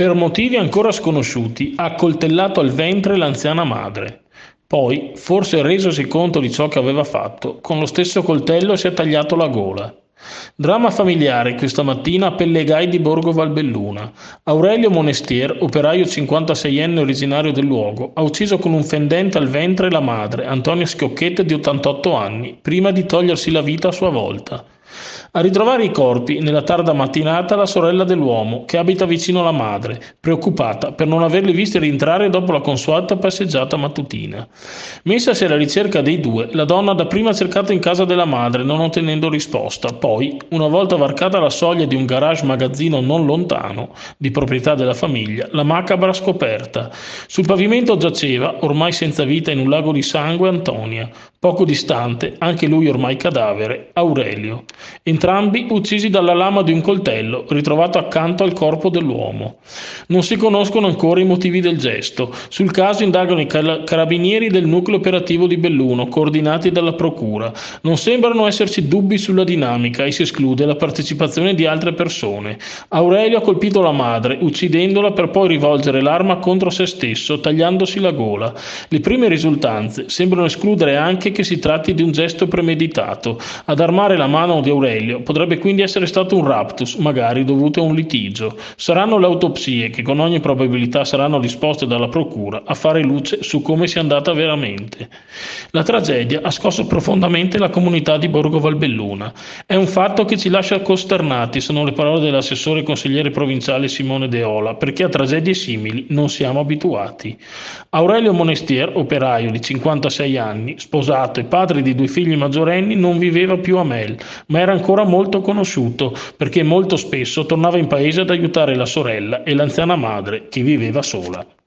per motivi ancora sconosciuti, ha accoltellato al ventre l'anziana madre. Poi, forse resosi conto di ciò che aveva fatto, con lo stesso coltello si è tagliato la gola. Dramma familiare questa mattina a Pellegai di Borgo Valbelluna. Aurelio Monestier, operaio 56enne originario del luogo, ha ucciso con un fendente al ventre la madre, Antonia Schiocchetta di 88 anni, prima di togliersi la vita a sua volta. A ritrovare i corpi, nella tarda mattinata, la sorella dell'uomo, che abita vicino alla madre, preoccupata per non averli visti rientrare dopo la consueta passeggiata mattutina. Messasi alla ricerca dei due, la donna ha dapprima cercato in casa della madre, non ottenendo risposta. Poi, una volta varcata la soglia di un garage magazzino non lontano, di proprietà della famiglia, la macabra scoperta. Sul pavimento giaceva, ormai senza vita in un lago di sangue, Antonia. Poco distante, anche lui ormai cadavere, Aurelio. Entrambi uccisi dalla lama di un coltello, ritrovato accanto al corpo dell'uomo. Non si conoscono ancora i motivi del gesto. Sul caso indagano i carabinieri del nucleo operativo di Belluno, coordinati dalla procura. Non sembrano esserci dubbi sulla dinamica e si esclude la partecipazione di altre persone. Aurelio ha colpito la madre, uccidendola per poi rivolgere l'arma contro se stesso, tagliandosi la gola. Le prime risultanze sembrano escludere anche che si tratti di un gesto premeditato. Ad armare la mano di Aurelio potrebbe quindi essere stato un raptus, magari dovuto a un litigio. Saranno le autopsie, che con ogni probabilità saranno disposte dalla procura, a fare luce su come sia andata veramente. La tragedia ha scosso profondamente la comunità di Borgo Valbelluna. È un fatto che ci lascia costernati, sono le parole dell'assessore e consigliere provinciale Simone De Ola, perché a tragedie simili non siamo abituati. Aurelio Monestier, operaio di 56 anni, sposato e padre di 2 figli maggiorenni, non viveva più a Mel, ma era ancora molto conosciuto perché molto spesso tornava in paese ad aiutare la sorella e l'anziana madre che viveva sola.